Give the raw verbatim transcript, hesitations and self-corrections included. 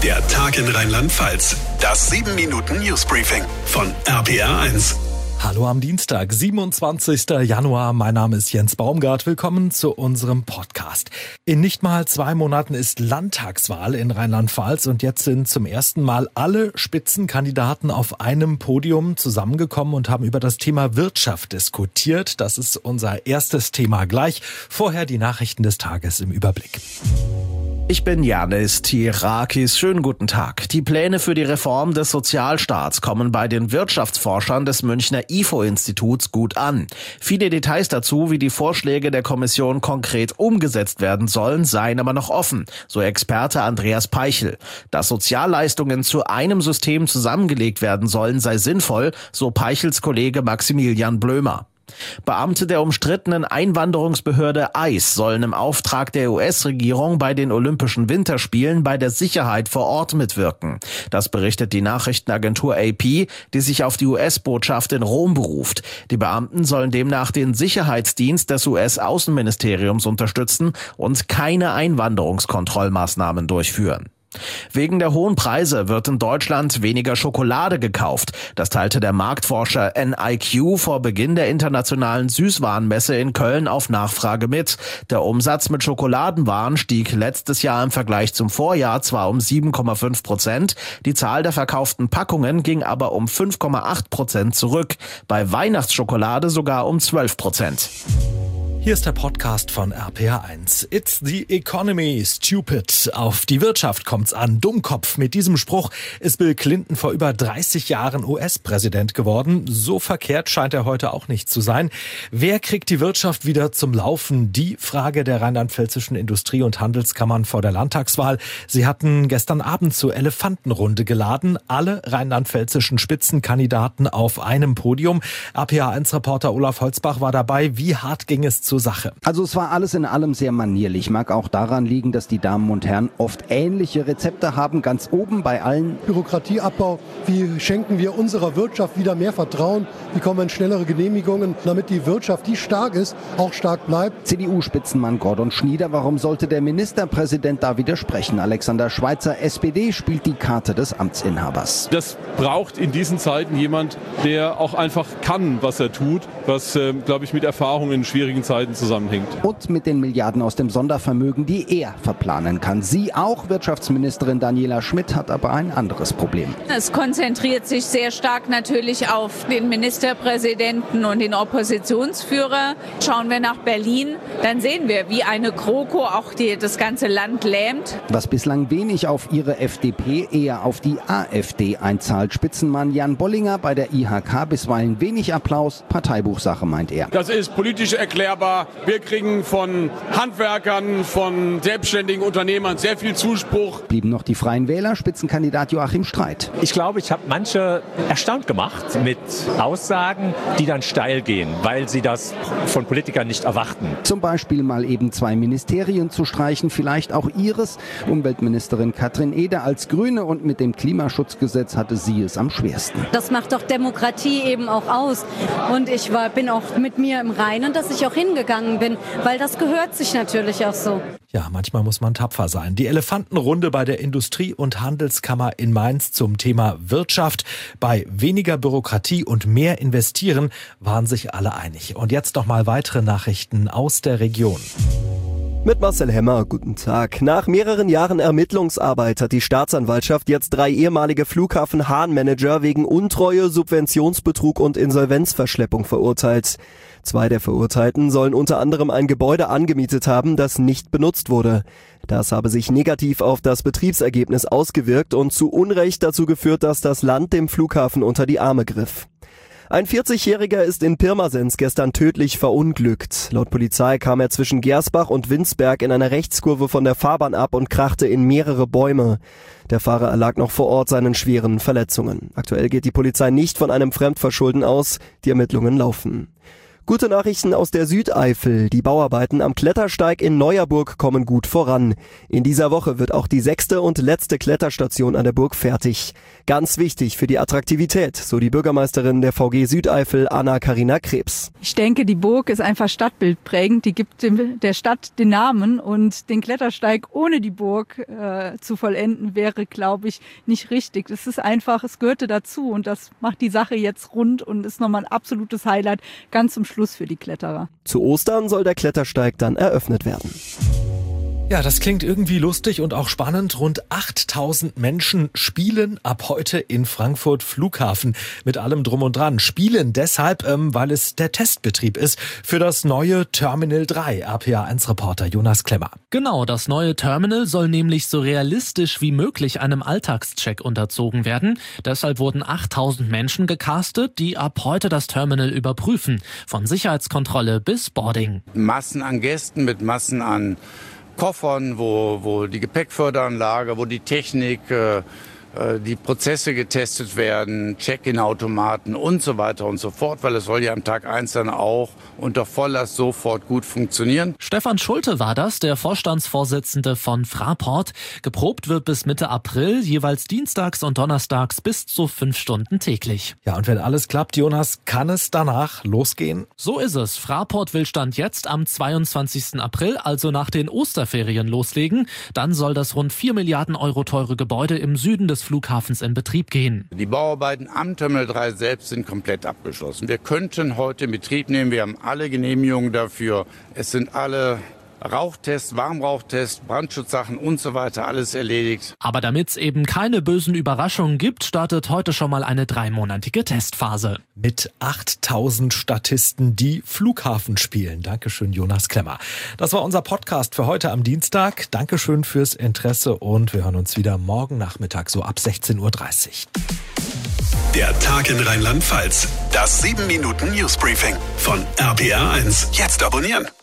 Der Tag in Rheinland-Pfalz. Das sieben Minuten Newsbriefing von R P R eins. Hallo am Dienstag, siebenundzwanzigsten Januar. Mein Name ist Jens Baumgart. Willkommen zu unserem Podcast. In nicht mal zwei Monaten ist Landtagswahl in Rheinland-Pfalz und jetzt sind zum ersten Mal alle Spitzenkandidaten auf einem Podium zusammengekommen und haben über das Thema Wirtschaft diskutiert. Das ist unser erstes Thema gleich. Vorher die Nachrichten des Tages im Überblick. Ich bin Janis Tirakis. Schönen guten Tag. Die Pläne für die Reform des Sozialstaats kommen bei den Wirtschaftsforschern des Münchner I F O-Instituts gut an. Viele Details dazu, wie die Vorschläge der Kommission konkret umgesetzt werden sollen, seien aber noch offen, so Experte Andreas Peichel. Dass Sozialleistungen zu einem System zusammengelegt werden sollen, sei sinnvoll, so Peichels Kollege Maximilian Blömer. Beamte der umstrittenen Einwanderungsbehörde I C E sollen im Auftrag der U S-Regierung bei den Olympischen Winterspielen bei der Sicherheit vor Ort mitwirken. Das berichtet die Nachrichtenagentur A P, die sich auf die U S-Botschaft in Rom beruft. Die Beamten sollen demnach den Sicherheitsdienst des U S-Außenministeriums unterstützen und keine Einwanderungskontrollmaßnahmen durchführen. Wegen der hohen Preise wird in Deutschland weniger Schokolade gekauft. Das teilte der Marktforscher N I Q vor Beginn der internationalen Süßwarenmesse in Köln auf Nachfrage mit. Der Umsatz mit Schokoladenwaren stieg letztes Jahr im Vergleich zum Vorjahr zwar um sieben Komma fünf Prozent, die Zahl der verkauften Packungen ging aber um fünf Komma acht Prozent zurück. Bei Weihnachtsschokolade sogar um zwölf Prozent. Hier ist der Podcast von R P R eins. It's the economy, stupid. Auf die Wirtschaft kommt's an. Dummkopf. Mit diesem Spruch ist Bill Clinton vor über dreißig Jahren U S-Präsident geworden. So verkehrt scheint er heute auch nicht zu sein. Wer kriegt die Wirtschaft wieder zum Laufen? Die Frage der rheinland-pfälzischen Industrie- und Handelskammern vor der Landtagswahl. Sie hatten gestern Abend zur Elefantenrunde geladen. Alle rheinland-pfälzischen Spitzenkandidaten auf einem Podium. R P R eins-Reporter Olaf Holzbach war dabei. Wie hart ging es zu Sache? Also es war alles in allem sehr manierlich. Mag auch daran liegen, dass die Damen und Herren oft ähnliche Rezepte haben. Ganz oben bei allen: Bürokratieabbau. Wie schenken wir unserer Wirtschaft wieder mehr Vertrauen? Wie kommen in schnellere Genehmigungen, damit die Wirtschaft, die stark ist, auch stark bleibt? C D U-Spitzenmann Gordon Schnieder. Warum sollte der Ministerpräsident da widersprechen? Alexander Schweitzer, S P D, spielt die Karte des Amtsinhabers. Das braucht in diesen Zeiten jemand, der auch einfach kann, was er tut, was, äh, glaube ich, mit Erfahrung in schwierigen Zeiten zusammenhängt. Und mit den Milliarden aus dem Sondervermögen, die er verplanen kann. Sie auch, Wirtschaftsministerin Daniela Schmidt, hat aber ein anderes Problem. Es konzentriert sich sehr stark natürlich auf den Ministerpräsidenten und den Oppositionsführer. Schauen wir nach Berlin, dann sehen wir, wie eine GroKo auch die, das ganze Land lähmt. Was bislang wenig auf ihre F D P, eher auf die AfD einzahlt. Spitzenmann Jan Bollinger bei der I H K bisweilen wenig Applaus. Parteibuchsache, meint er. Das ist politisch erklärbar. Wir kriegen von Handwerkern, von selbstständigen Unternehmern sehr viel Zuspruch. Blieben noch die Freien Wähler, Spitzenkandidat Joachim Streit. Ich glaube, ich habe manche erstaunt gemacht mit Aussagen, die dann steil gehen, weil sie das von Politikern nicht erwarten. Zum Beispiel mal eben zwei Ministerien zu streichen, vielleicht auch ihres. Umweltministerin Katrin Eder als Grüne, und mit dem Klimaschutzgesetz hatte sie es am schwersten. Das macht doch Demokratie eben auch aus. Und ich war, bin auch mit mir im Reinen, dass ich auch hingegangen bin, weil das gehört sich natürlich auch so. Ja, manchmal muss man tapfer sein. Die Elefantenrunde bei der Industrie- und Handelskammer in Mainz zum Thema Wirtschaft. Bei weniger Bürokratie und mehr Investieren waren sich alle einig. Und jetzt noch mal weitere Nachrichten aus der Region. Mit Marcel Hemmer, guten Tag. Nach mehreren Jahren Ermittlungsarbeit hat die Staatsanwaltschaft jetzt drei ehemalige Flughafen-Hahn-Manager wegen Untreue, Subventionsbetrug und Insolvenzverschleppung verurteilt. Zwei der Verurteilten sollen unter anderem ein Gebäude angemietet haben, das nicht benutzt wurde. Das habe sich negativ auf das Betriebsergebnis ausgewirkt und zu Unrecht dazu geführt, dass das Land dem Flughafen unter die Arme griff. Ein vierzigjähriger ist in Pirmasens gestern tödlich verunglückt. Laut Polizei kam er zwischen Gersbach und Winsberg in einer Rechtskurve von der Fahrbahn ab und krachte in mehrere Bäume. Der Fahrer erlag noch vor Ort seinen schweren Verletzungen. Aktuell geht die Polizei nicht von einem Fremdverschulden aus. Die Ermittlungen laufen. Gute Nachrichten aus der Südeifel. Die Bauarbeiten am Klettersteig in Neuerburg kommen gut voran. In dieser Woche wird auch die sechste und letzte Kletterstation an der Burg fertig. Ganz wichtig für die Attraktivität, so die Bürgermeisterin der V G Südeifel, Anna-Karina Krebs. Ich denke, die Burg ist einfach stadtbildprägend. Die gibt dem, der Stadt den Namen, und den Klettersteig ohne die Burg äh, zu vollenden wäre, glaube ich, nicht richtig. Es ist einfach, es gehörte dazu, und das macht die Sache jetzt rund und ist nochmal ein absolutes Highlight ganz zum Schluss für die Kletterer. Zu Ostern soll der Klettersteig dann eröffnet werden. Ja, das klingt irgendwie lustig und auch spannend. Rund achttausend Menschen spielen ab heute in Frankfurt Flughafen mit allem drum und dran. Spielen deshalb, ähm, weil es der Testbetrieb ist für das neue Terminal drei. R P A eins Reporter Jonas Klemmer. Genau, das neue Terminal soll nämlich so realistisch wie möglich einem Alltagscheck unterzogen werden. Deshalb wurden achttausend Menschen gecastet, die ab heute das Terminal überprüfen. Von Sicherheitskontrolle bis Boarding. Massen an Gästen mit Massen an Koffern, wo, wo die Gepäckförderanlage, wo die Technik, äh, die Prozesse getestet werden, Check-in-Automaten und so weiter und so fort, weil es soll ja am Tag eins dann auch unter Volllast sofort gut funktionieren. Stefan Schulte war das, der Vorstandsvorsitzende von Fraport. Geprobt wird bis Mitte April, jeweils dienstags und donnerstags bis zu fünf Stunden täglich. Ja, und wenn alles klappt, Jonas, kann es danach losgehen? So ist es. Fraport will Stand jetzt am zweiundzwanzigsten April, also nach den Osterferien, loslegen. Dann soll das rund vier Milliarden Euro teure Gebäude im Süden des Flughafens in Betrieb gehen. Die Bauarbeiten am Terminal drei selbst sind komplett abgeschlossen. Wir könnten heute in Betrieb nehmen, wir haben alle Genehmigungen dafür. Es sind alle Rauchtests, Warmrauchtests, Brandschutzsachen und so weiter, alles erledigt. Aber damit es eben keine bösen Überraschungen gibt, startet heute schon mal eine dreimonatige Testphase. Mit achttausend Statisten, die Flughafen spielen. Dankeschön, Jonas Klemmer. Das war unser Podcast für heute am Dienstag. Dankeschön fürs Interesse und wir hören uns wieder morgen Nachmittag so ab sechzehn Uhr dreißig. Der Tag in Rheinland-Pfalz. Das sieben Minuten Newsbriefing von R P R eins. Jetzt abonnieren.